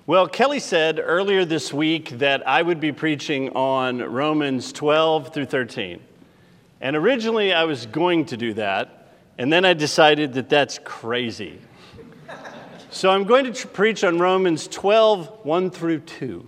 Well, Kelly said earlier this week that I would be preaching on Romans 12 through 13. And originally I was going to do that, and then I decided that that's crazy. So I'm going to preach on Romans 12, 1 through 2.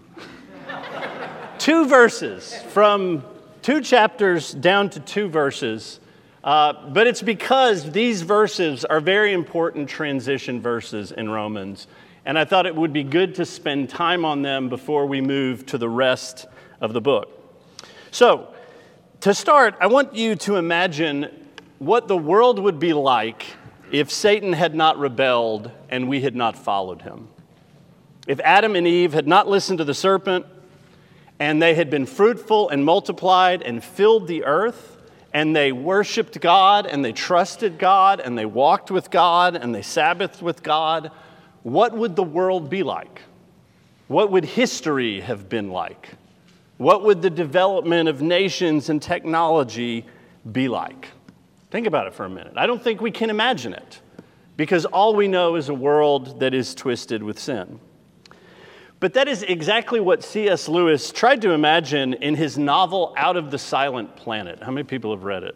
2 verses, from 2 chapters down to 2 verses. But it's because these verses are very important transition verses in Romans. And I thought it would be good to spend time on them before we move to the rest of the book. So, to start, I want you to imagine what the world would be like if Satan had not rebelled and we had not followed him. If Adam and Eve had not listened to the serpent, and they had been fruitful and multiplied and filled the earth, and they worshiped God, and they trusted God, and they walked with God, and they Sabbathed with God, what would the world be like? What would history have been like? What would the development of nations and technology be like? Think about it for a minute. I don't think we can imagine it, because all we know is a world that is twisted with sin. But that is exactly what C.S. Lewis tried to imagine in his novel Out of the Silent Planet. How many people have read it?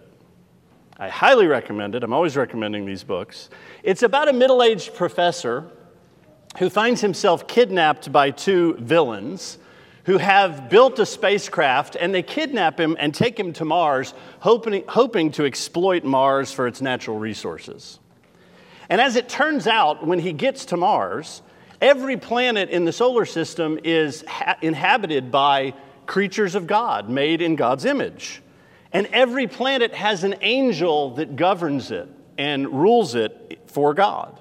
I highly recommend it. I'm always recommending these books. It's about a middle-aged professor who finds himself kidnapped by 2 villains who have built a spacecraft, and they kidnap him and take him to Mars, hoping to exploit Mars for its natural resources. And as it turns out, when he gets to Mars, every planet in the solar system is inhabited by creatures of God, made in God's image. And every planet has an angel that governs it and rules it for God.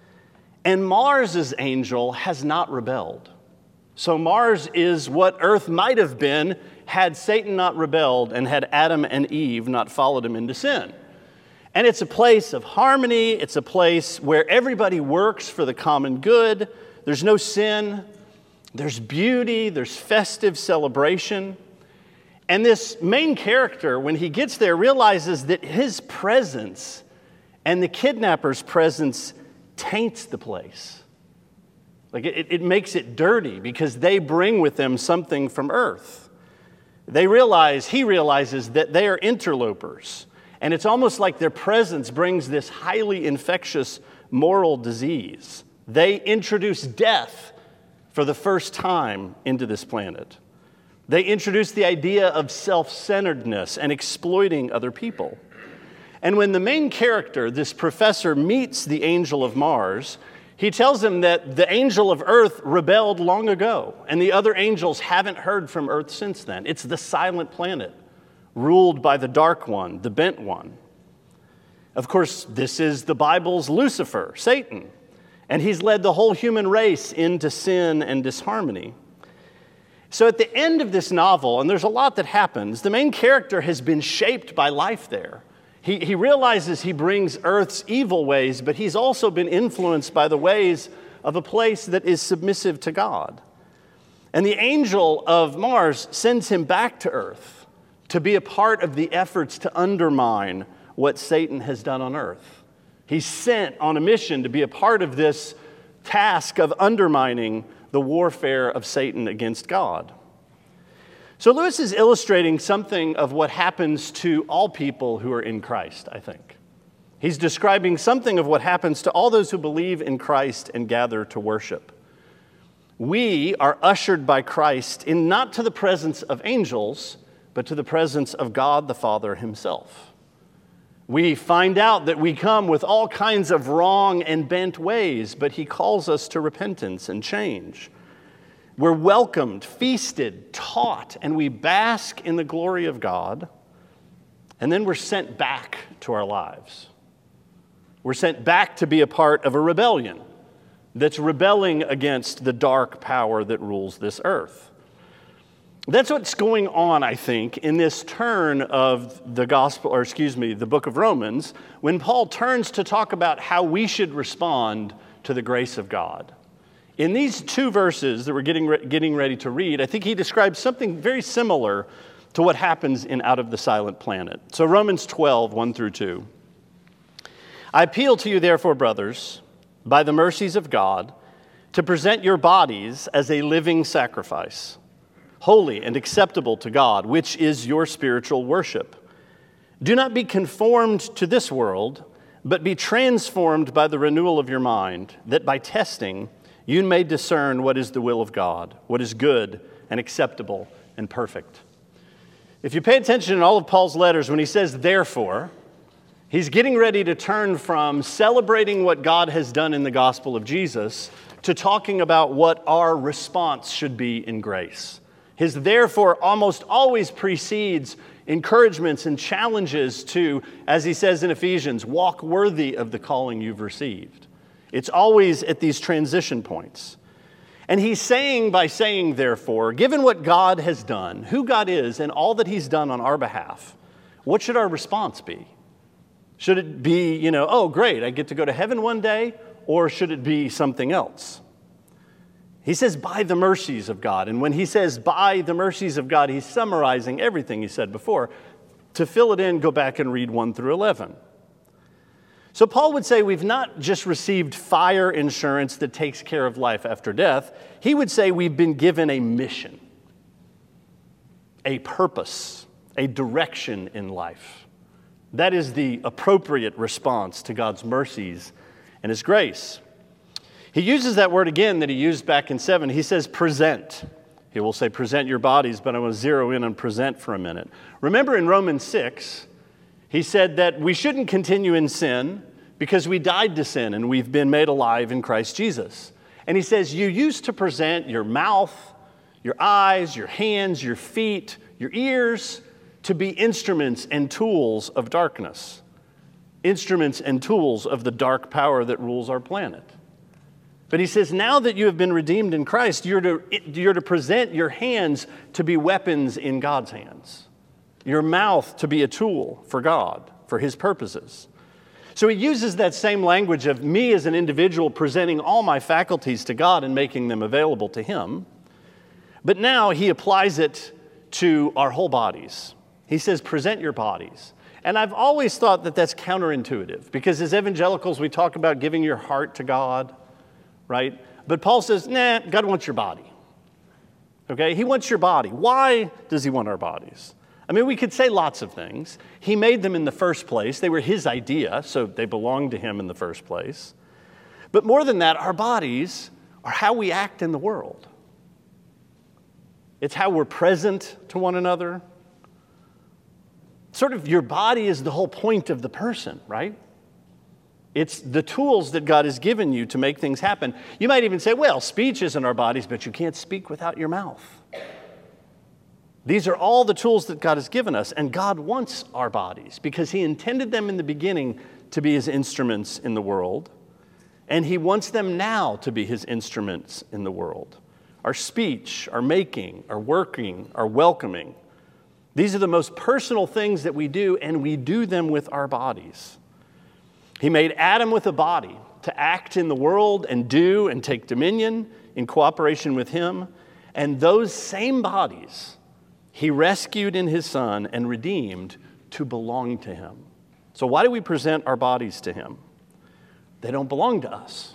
And Mars's angel has not rebelled. So Mars is what Earth might have been had Satan not rebelled and had Adam and Eve not followed him into sin. And it's a place of harmony. It's a place where everybody works for the common good. There's no sin. There's beauty. There's festive celebration. And this main character, when he gets there, realizes that his presence and the kidnapper's presence taints the place. Like it makes it dirty because they bring with them something from earth. He realizes that they are interlopers. And it's almost like their presence brings this highly infectious moral disease. They introduce death for the first time into this planet. They introduce the idea of self-centeredness and exploiting other people. And when the main character, this professor, meets the angel of Mars, he tells him that the angel of Earth rebelled long ago, and the other angels haven't heard from Earth since then. It's the silent planet, ruled by the dark one, the bent one. Of course, this is the Bible's Lucifer, Satan, and he's led the whole human race into sin and disharmony. So at the end of this novel, and there's a lot that happens, the main character has been shaped by life there. He realizes he brings Earth's evil ways, but he's also been influenced by the ways of a place that is submissive to God. And the angel of Mars sends him back to Earth to be a part of the efforts to undermine what Satan has done on Earth. He's sent on a mission to be a part of this task of undermining the warfare of Satan against God. So Lewis is illustrating something of what happens to all people who are in Christ, I think. He's describing something of what happens to all those who believe in Christ and gather to worship. We are ushered by Christ in not to the presence of angels, but to the presence of God the Father himself. We find out that we come with all kinds of wrong and bent ways, but he calls us to repentance and change. We're welcomed, feasted, taught, and we bask in the glory of God. And then we're sent back to our lives. We're sent back to be a part of a rebellion that's rebelling against the dark power that rules this earth. That's what's going on, I think, in this turn of the the book of Romans, when Paul turns to talk about how we should respond to the grace of God. In these 2 verses that we're getting ready to read, I think he describes something very similar to what happens in Out of the Silent Planet. So Romans 12, 1 through 2. I appeal to you, therefore, brothers, by the mercies of God, to present your bodies as a living sacrifice, holy and acceptable to God, which is your spiritual worship. Do not be conformed to this world, but be transformed by the renewal of your mind, that by testing you may discern what is the will of God, what is good and acceptable and perfect. If you pay attention in all of Paul's letters, when he says therefore, he's getting ready to turn from celebrating what God has done in the gospel of Jesus to talking about what our response should be in grace. His therefore almost always precedes encouragements and challenges to, as he says in Ephesians, walk worthy of the calling you've received. It's always at these transition points. And he's saying, by saying therefore, given what God has done, who God is, and all that he's done on our behalf, what should our response be? Should it be, oh, great, I get to go to heaven one day, or should it be something else? He says, by the mercies of God. And when he says, by the mercies of God, he's summarizing everything he said before. To fill it in, go back and read 1 through 11. So Paul would say we've not just received fire insurance that takes care of life after death. He would say we've been given a mission, a purpose, a direction in life. That is the appropriate response to God's mercies and his grace. He uses that word again that he used back in 7. He says present. He will say present your bodies, but I want to zero in on present for a minute. Remember in Romans 6, he said that we shouldn't continue in sin because we died to sin and we've been made alive in Christ Jesus. And he says you used to present your mouth, your eyes, your hands, your feet, your ears to be instruments and tools of darkness. Instruments and tools of the dark power that rules our planet. But he says, now that you have been redeemed in Christ, you're to present your hands to be weapons in God's hands. Your mouth to be a tool for God, for his purposes. So he uses that same language of me as an individual presenting all my faculties to God and making them available to him. But now he applies it to our whole bodies. He says, present your bodies. And I've always thought that that's counterintuitive because as evangelicals, we talk about giving your heart to God, right? But Paul says, nah, God wants your body. Okay? He wants your body. Why does he want our bodies? I mean, we could say lots of things. He made them in the first place. They were his idea, so they belonged to him in the first place. But more than that, our bodies are how we act in the world. It's how we're present to one another. Sort of your body is the whole point of the person, right? It's the tools that God has given you to make things happen. You might even say, well, speech isn't our bodies, but you can't speak without your mouth. These are all the tools that God has given us, and God wants our bodies because he intended them in the beginning to be his instruments in the world, and he wants them now to be his instruments in the world. Our speech, our making, our working, our welcoming. These are the most personal things that we do, and we do them with our bodies. He made Adam with a body to act in the world and do and take dominion in cooperation with him. And those same bodies he rescued in his Son and redeemed to belong to him. So why do we present our bodies to him? They don't belong to us,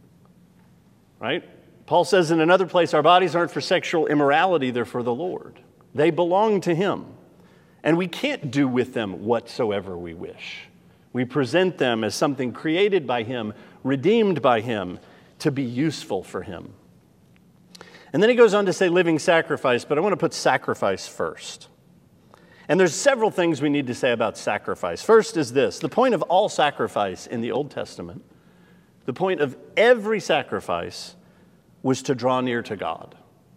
right? Paul says in another place, our bodies aren't for sexual immorality, they're for the Lord. They belong to him, and we can't do with them whatsoever we wish. We present them as something created by him, redeemed by him, to be useful for him. And then he goes on to say living sacrifice, but I want to put sacrifice first. And there's several things we need to say about sacrifice. First is this: the point of all sacrifice in the Old Testament, the point of every sacrifice was to draw near to God,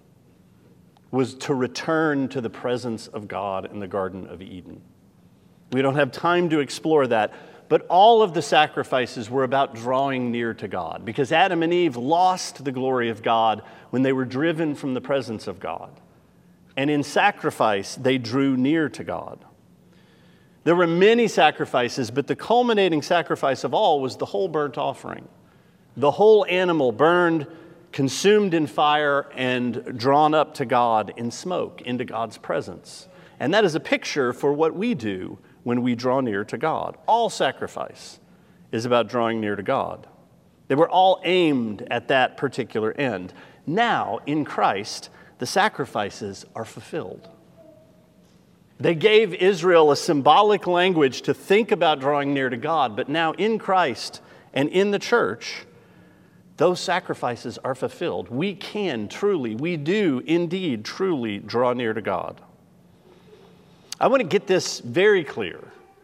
was to return to the presence of God in the Garden of Eden. We don't have time to explore that, but all of the sacrifices were about drawing near to God because Adam and Eve lost the glory of God when they were driven from the presence of God. And in sacrifice, they drew near to God. There were many sacrifices, but the culminating sacrifice of all was the whole burnt offering. The whole animal burned, consumed in fire, and drawn up to God in smoke, into God's presence. And that is a picture for what we do when we draw near to God. All sacrifice is about drawing near to God. They were all aimed at that particular end. Now, in Christ, the sacrifices are fulfilled. They gave Israel a symbolic language to think about drawing near to God, but now in Christ and in the church, those sacrifices are fulfilled. We do indeed truly draw near to God. I want to get this very clear.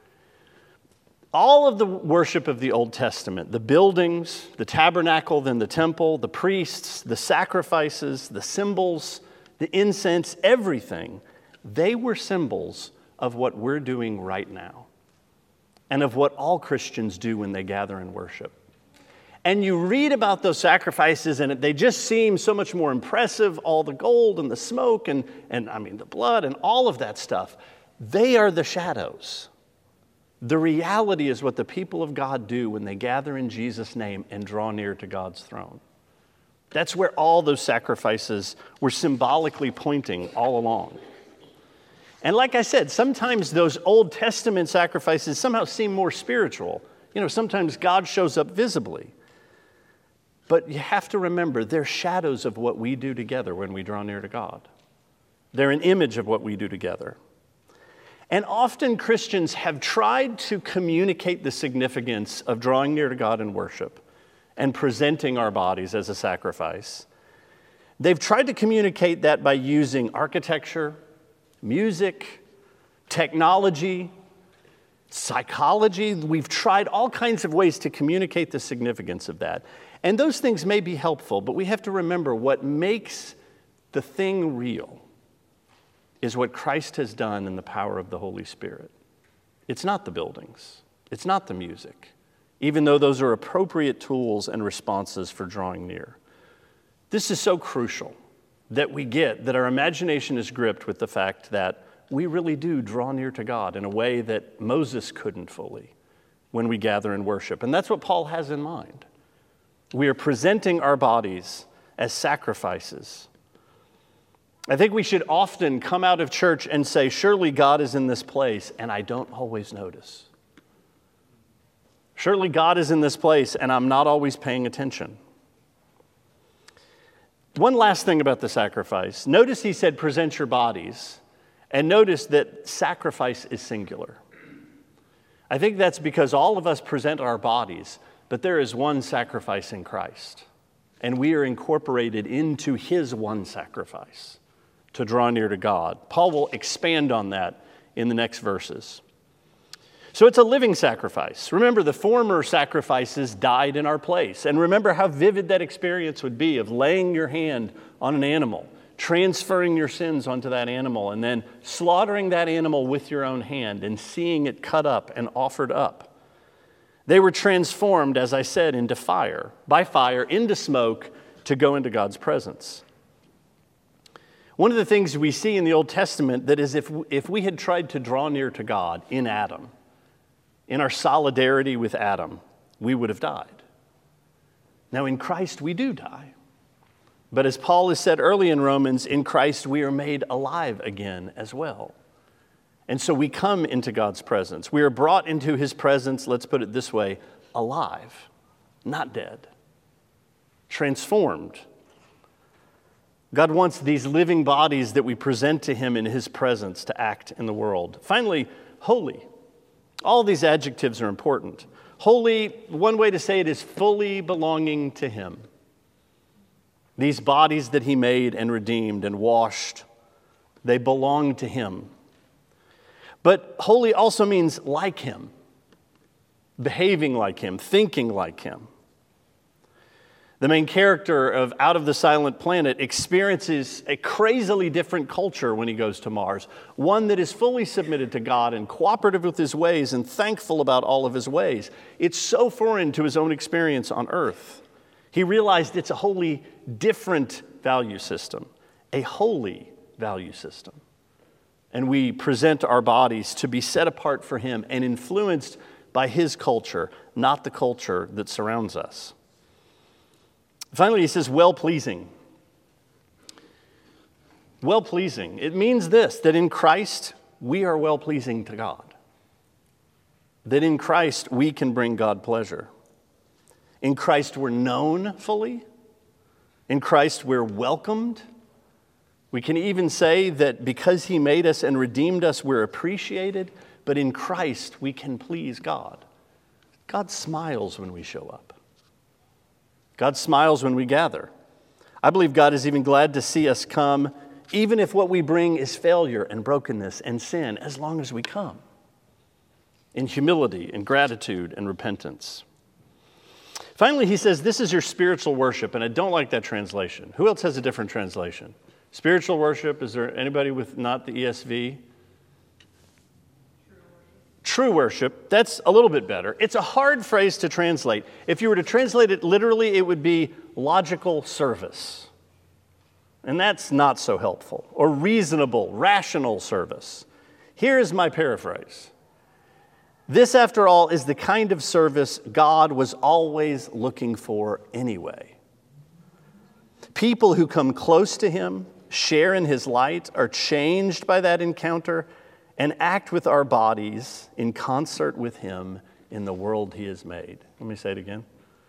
All of the worship of the Old Testament, the buildings, the tabernacle, then the temple, the priests, the sacrifices, the symbols, the incense, everything, they were symbols of what we're doing right now and of what all Christians do when they gather and worship. And you read about those sacrifices and they just seem so much more impressive, all the gold and the smoke and the blood and all of that stuff. They are the shadows. The reality is what the people of God do when they gather in Jesus' name and draw near to God's throne. That's where all those sacrifices were symbolically pointing all along. And like I said, sometimes those Old Testament sacrifices somehow seem more spiritual. Sometimes God shows up visibly. But you have to remember, they're shadows of what we do together when we draw near to God. They're an image of what we do together. And often Christians have tried to communicate the significance of drawing near to God in worship and presenting our bodies as a sacrifice. They've tried to communicate that by using architecture, music, technology, psychology. We've tried all kinds of ways to communicate the significance of that. And those things may be helpful, but we have to remember what makes the thing real is what Christ has done in the power of the Holy Spirit. It's not the buildings. It's not the music, even though those are appropriate tools and responses for drawing near. This is so crucial that we get that our imagination is gripped with the fact that we really do draw near to God in a way that Moses couldn't fully when we gather and worship. And that's what Paul has in mind. We are presenting our bodies as sacrifices. I think we should often come out of church and say, surely God is in this place, and I don't always notice. Surely God is in this place, and I'm not always paying attention. One last thing about the sacrifice. Notice he said, present your bodies, and notice that sacrifice is singular. I think that's because all of us present our bodies, but there is one sacrifice in Christ, and we are incorporated into his one sacrifice to draw near to God. Paul will expand on that in the next verses. So it's a living sacrifice. Remember, the former sacrifices died in our place. And remember how vivid that experience would be of laying your hand on an animal, transferring your sins onto that animal, and then slaughtering that animal with your own hand and seeing it cut up and offered up. They were transformed, as I said, into fire, into smoke, to go into God's presence. One of the things we see in the Old Testament that is if we had tried to draw near to God in Adam, in our solidarity with Adam, we would have died. Now in Christ we do die. But as Paul has said early in Romans, in Christ we are made alive again as well. And so we come into God's presence. We are brought into his presence, let's put it this way, alive, not dead, transformed. God wants these living bodies that we present to him in his presence to act in the world. Finally, holy. All these adjectives are important. Holy, one way to say it is fully belonging to him. These bodies that he made and redeemed and washed, they belong to him. But holy also means like him, behaving like him, thinking like him. The main character of Out of the Silent Planet experiences a crazily different culture when he goes to Mars, one that is fully submitted to God and cooperative with his ways and thankful about all of his ways. It's so foreign to his own experience on Earth. He realized it's a wholly different value system, a holy value system. And we present our bodies to be set apart for him and influenced by his culture, not the culture that surrounds us. Finally, he says, well-pleasing. Well-pleasing. It means this, that in Christ, we are well-pleasing to God. That in Christ, we can bring God pleasure. In Christ we're known fully. In Christ we're welcomed. We can even say that because he made us and redeemed us, we're appreciated. But in Christ we can please God. God smiles when we show up. God smiles when we gather. I believe God is even glad to see us come, even if what we bring is failure and brokenness and sin, as long as we come in humility and gratitude and repentance. Finally, he says, this is your spiritual worship, and I don't like that translation. Who else has a different translation? Spiritual worship, is there anybody with not the ESV? True worship, that's a little bit better. It's a hard phrase to translate. If you were to translate it literally, it would be logical service. And that's not so helpful. Or reasonable, rational service. Here is my paraphrase. This, after all, is the kind of service God was always looking for anyway. People who come close to him, share in his light, are changed by that encounter, and act with our bodies in concert with him in the world he has made. Let me say it again.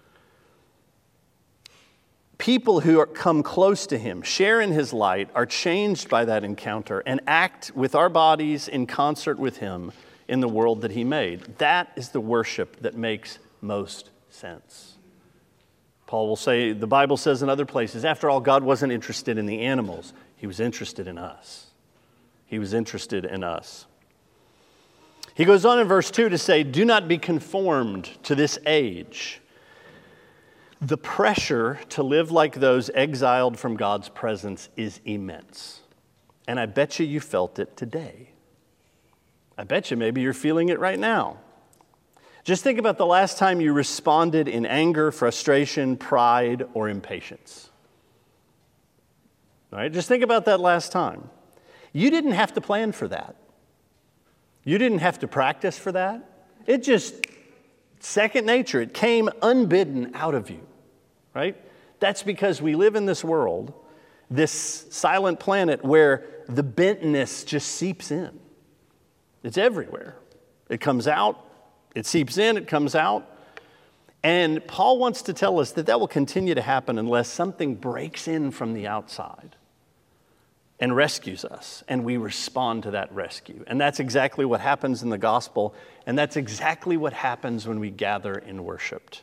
People who come close to him, share in his light, are changed by that encounter, and act with our bodies in concert with him in the world that he made. That is the worship that makes most sense. Paul will say, the Bible says in other places, after all, God wasn't interested in the animals. He was interested in us. He was interested in us. He goes on in verse 2 to say, do not be conformed to this age. The pressure to live like those exiled from God's presence is immense. And I bet you felt it today. I bet you maybe you're feeling it right now. Just think about the last time you responded in anger, frustration, pride, or impatience. All right? Just think about that last time. You didn't have to plan for that. You didn't have to practice for that. It just, second nature, it came unbidden out of you, right? That's because we live in this world, this silent planet where the bentness just seeps in. It's everywhere. It comes out, it seeps in, it comes out. And Paul wants to tell us that will continue to happen unless something breaks in from the outside and rescues us, and we respond to that rescue. And that's exactly what happens in the gospel, and that's exactly what happens when we gather in worship.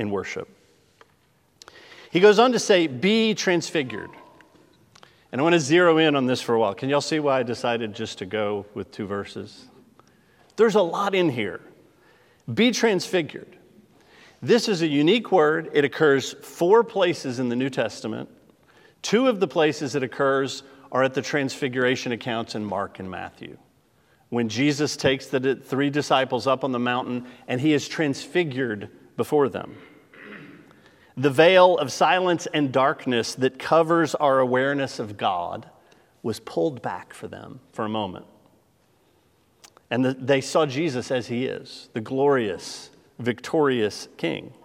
He goes on to say, be transfigured. And I want to zero in on this for a while. Can y'all see why I decided just to go with 2 verses? There's a lot in here. Be transfigured. This is a unique word. It occurs 4 places in the New Testament. 2 of the places it occurs are at the transfiguration accounts in Mark and Matthew. When Jesus takes the 3 disciples up on the mountain and he is transfigured before them. The veil of silence and darkness that covers our awareness of God was pulled back for them for a moment. And they saw Jesus as he is, the glorious, victorious King.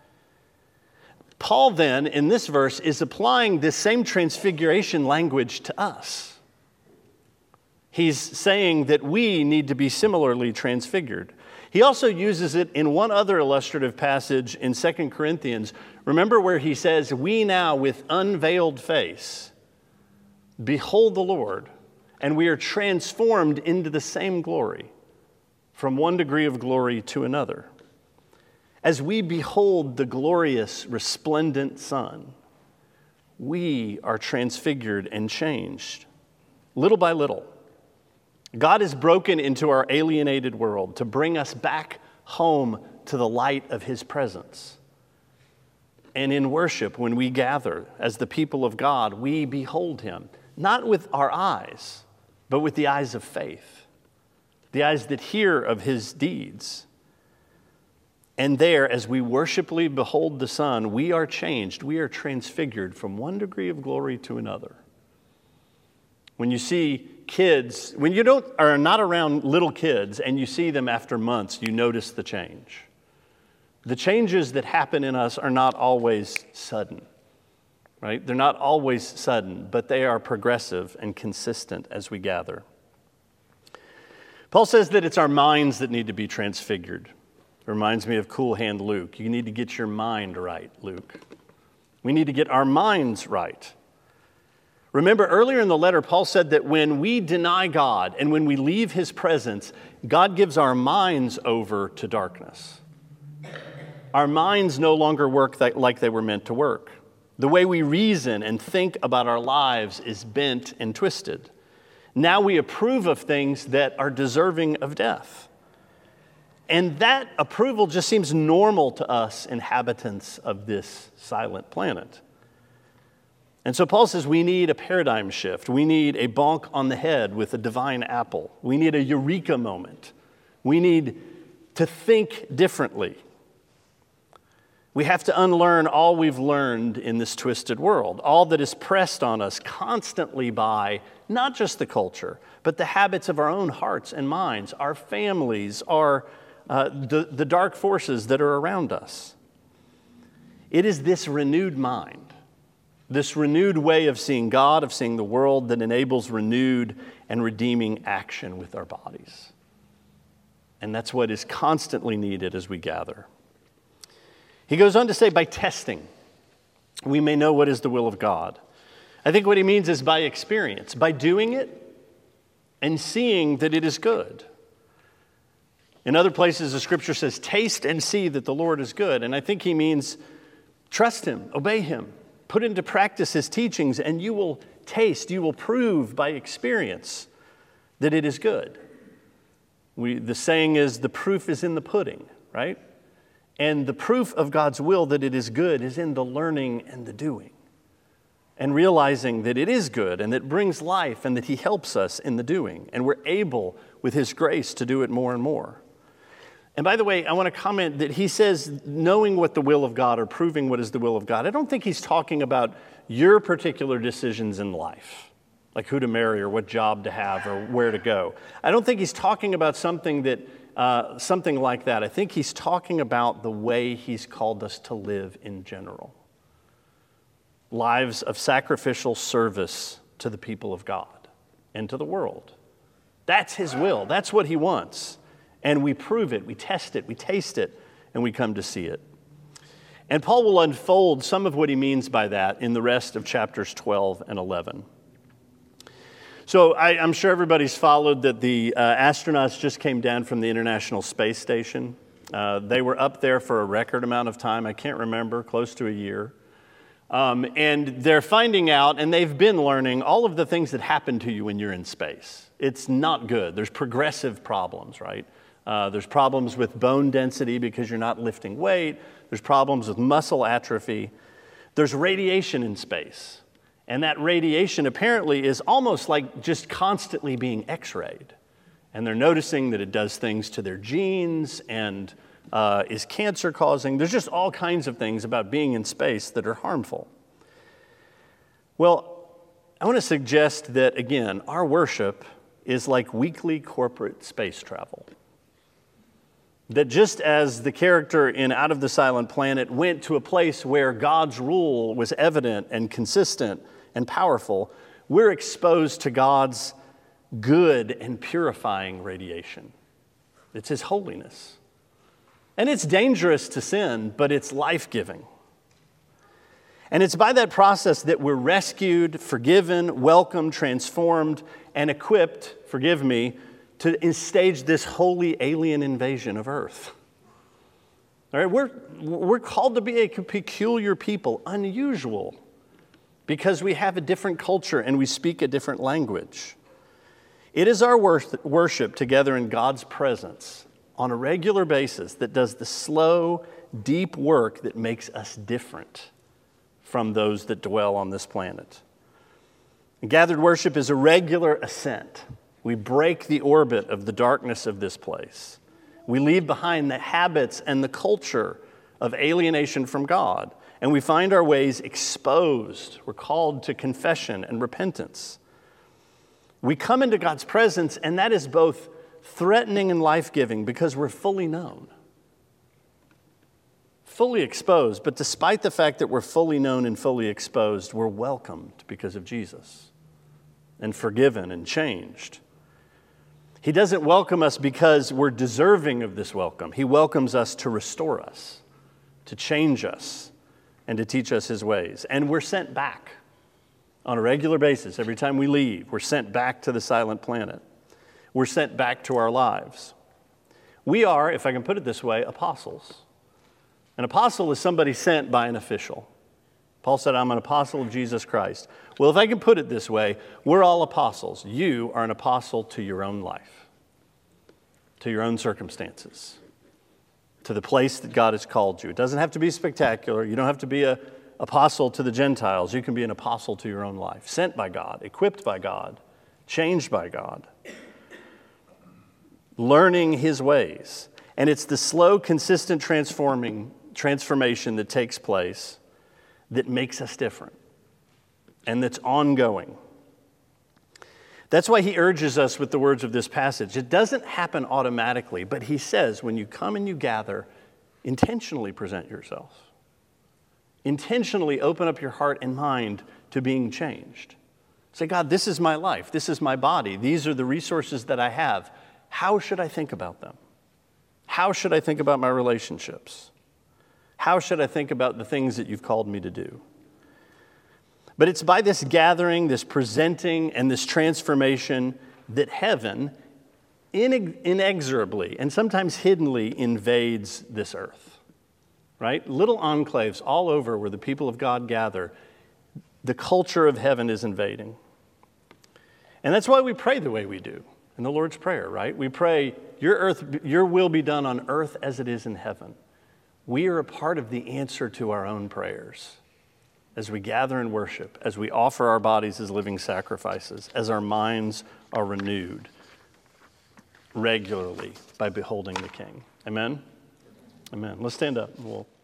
Paul then, in this verse, is applying this same transfiguration language to us. He's saying that we need to be similarly transfigured. He also uses it in one other illustrative passage in 2 Corinthians. Remember where he says, we now with unveiled face behold the Lord, and we are transformed into the same glory, from one degree of glory to another. As we behold the glorious, resplendent sun, we are transfigured and changed, little by little. God is broken into our alienated world to bring us back home to the light of his presence. And in worship, when we gather as the people of God, we behold him, not with our eyes, but with the eyes of faith, the eyes that hear of his deeds. And there, as we worshipfully behold the Son, we are changed. We are transfigured from one degree of glory to another. When you see kids, when you are not around little kids and you see them after months, you notice the change. The changes that happen in us are not always sudden, right? They're not always sudden, but they are progressive and consistent as we gather. Paul says that it's our minds that need to be transfigured. It reminds me of Cool Hand Luke. You need to get your mind right, Luke. We need to get our minds right. Remember, earlier in the letter, Paul said that when we deny God and when we leave his presence, God gives our minds over to darkness. Our minds no longer work like they were meant to work. The way we reason and think about our lives is bent and twisted. Now we approve of things that are deserving of death. And that approval just seems normal to us inhabitants of this silent planet. And so Paul says we need a paradigm shift. We need a bonk on the head with a divine apple. We need a eureka moment. We need to think differently. We have to unlearn all we've learned in this twisted world, all that is pressed on us constantly by not just the culture, but the habits of our own hearts and minds, our families, the dark forces that are around us. It is this renewed mind, this renewed way of seeing God, of seeing the world, that enables renewed and redeeming action with our bodies. And that's what is constantly needed as we gather. He goes on to say, by testing, we may know what is the will of God. I think what he means is by experience, by doing it and seeing that it is good. In other places, the scripture says, taste and see that the Lord is good. And I think he means trust him, obey him, put into practice his teachings, and you will taste, you will prove by experience that it is good. The saying is, the proof is in the pudding, right? And the proof of God's will that it is good is in the learning and the doing. And realizing that it is good and that it brings life and that he helps us in the doing. And we're able, with his grace, to do it more and more. And by the way, I want to comment that he says knowing what the will of God or proving what is the will of God. I don't think he's talking about your particular decisions in life, like who to marry or what job to have or where to go. I don't think he's talking about something like that. I think he's talking about the way he's called us to live in general. Lives of sacrificial service to the people of God and to the world. That's his will. That's what he wants. And we prove it, we test it, we taste it, and we come to see it. And Paul will unfold some of what he means by that in the rest of chapters 12 and 11. So I'm sure everybody's followed that the astronauts just came down from the International Space Station. They were up there for a record amount of time. I can't remember, close to a year. And they're finding out, and they've been learning, all of the things that happen to you when you're in space. It's not good. There's progressive problems, right? There's problems with bone density because you're not lifting weight. There's problems with muscle atrophy. There's radiation in space. And that radiation apparently is almost like just constantly being x-rayed. And they're noticing that it does things to their genes and is cancer causing. There's just all kinds of things about being in space that are harmful. Well, I want to suggest that, again, our worship is like weekly corporate space travel. That just as the character in Out of the Silent Planet went to a place where God's rule was evident and consistent and powerful, we're exposed to God's good and purifying radiation. It's his holiness. And it's dangerous to sin, but it's life-giving. And it's by that process that we're rescued, forgiven, welcomed, transformed, and equipped, forgive me, to stage this holy alien invasion of earth. All right, we're called to be a peculiar people, unusual, because we have a different culture and we speak a different language. It is our worship together in God's presence on a regular basis that does the slow, deep work that makes us different from those that dwell on this planet. And gathered worship is a regular ascent. We break the orbit of the darkness of this place. We leave behind the habits and the culture of alienation from God, and we find our ways exposed. We're called to confession and repentance. We come into God's presence, and that is both threatening and life-giving because we're fully known, fully exposed. But despite the fact that we're fully known and fully exposed, we're welcomed because of Jesus and forgiven and changed. He doesn't welcome us because we're deserving of this welcome. He welcomes us to restore us, to change us, and to teach us his ways. And we're sent back on a regular basis. Every time we leave, we're sent back to the silent planet. We're sent back to our lives. We are, if I can put it this way, apostles. An apostle is somebody sent by an official. Paul said, I'm an apostle of Jesus Christ. Well, if I can put it this way, we're all apostles. You are an apostle to your own life, to your own circumstances, to the place that God has called you. It doesn't have to be spectacular. You don't have to be an apostle to the Gentiles. You can be an apostle to your own life, sent by God, equipped by God, changed by God, learning his ways. And it's the slow, consistent transformation that takes place that makes us different and that's ongoing. That's why he urges us with the words of this passage. It doesn't happen automatically, but he says, when you come and you gather, intentionally present yourself. Intentionally open up your heart and mind to being changed. Say, God, this is my life. This is my body. These are the resources that I have. How should I think about them? How should I think about my relationships? How should I think about the things that you've called me to do? But it's by this gathering, this presenting, and this transformation that heaven inexorably and sometimes hiddenly invades this earth, right? Little enclaves all over where the people of God gather, the culture of heaven is invading. And that's why we pray the way we do in the Lord's Prayer, right? We pray, your will be done on earth as it is in heaven. We are a part of the answer to our own prayers as we gather and worship, as we offer our bodies as living sacrifices, as our minds are renewed regularly by beholding the King. Amen? Amen. Let's stand up and we'll